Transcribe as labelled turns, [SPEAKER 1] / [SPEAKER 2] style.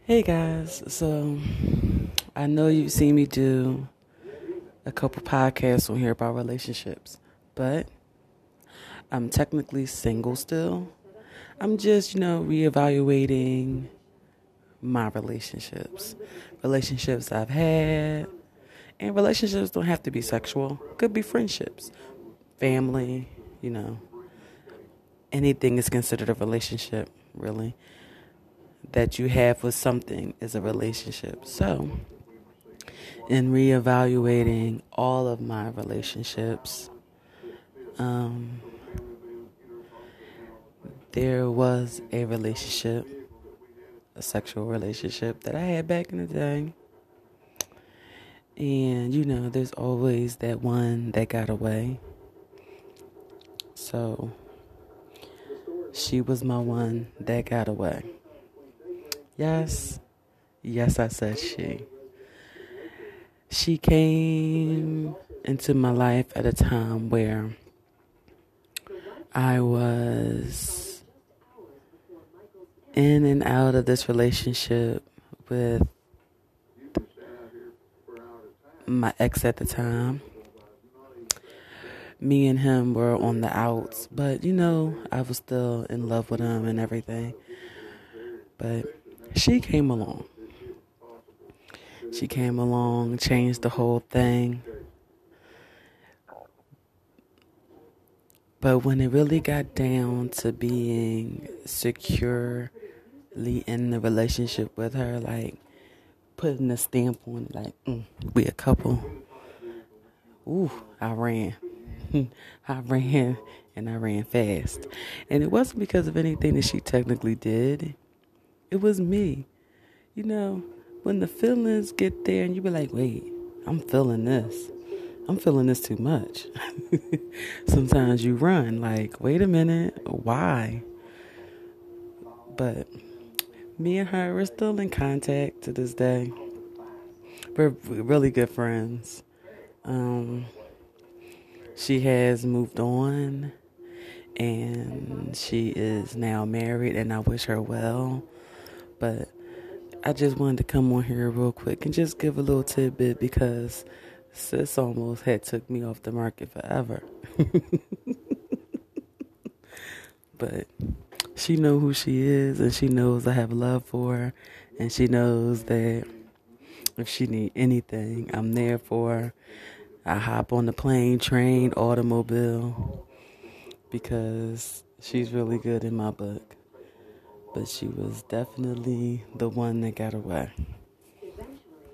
[SPEAKER 1] Hey guys, so I know you've seen me do a couple podcasts on here about relationships, but I'm technically single still. I'm just, reevaluating my relationships I've had, and relationships don't have to be sexual, could be friendships, family, you know, anything is considered a relationship, really, that you have with something is a relationship. So, in reevaluating all of my relationships, um, there was a relationship, a sexual relationship that I had back in the day. And, there's always that one that got away. So, she was my one that got away. Yes, I said she. She came into my life at a time where I was in and out of this relationship with my ex at the time. Me and him were on the outs, but I was still in love with him and everything. But she came along. She came along, changed the whole thing. But when it really got down to being securely in the relationship with her, like putting a stamp on it, like, we a couple. Ooh, I ran. I ran, and I ran fast. And it wasn't because of anything that she technically did. It was me. When the feelings get there and you be like, wait, I'm feeling this. I'm feeling this too much. Sometimes you run like, wait a minute, why? But me and her, we're still in contact to this day. We're really good friends. She has moved on, and she is now married, and I wish her well. But I just wanted to come on here real quick and just give a little tidbit because sis almost had took me off the market forever. But she knows who she is, and she knows I have love for her, and she knows that if she need anything, I'm there for her. I hop on the plane, train, automobile, because she's really good in my book. But she was definitely the one that got away.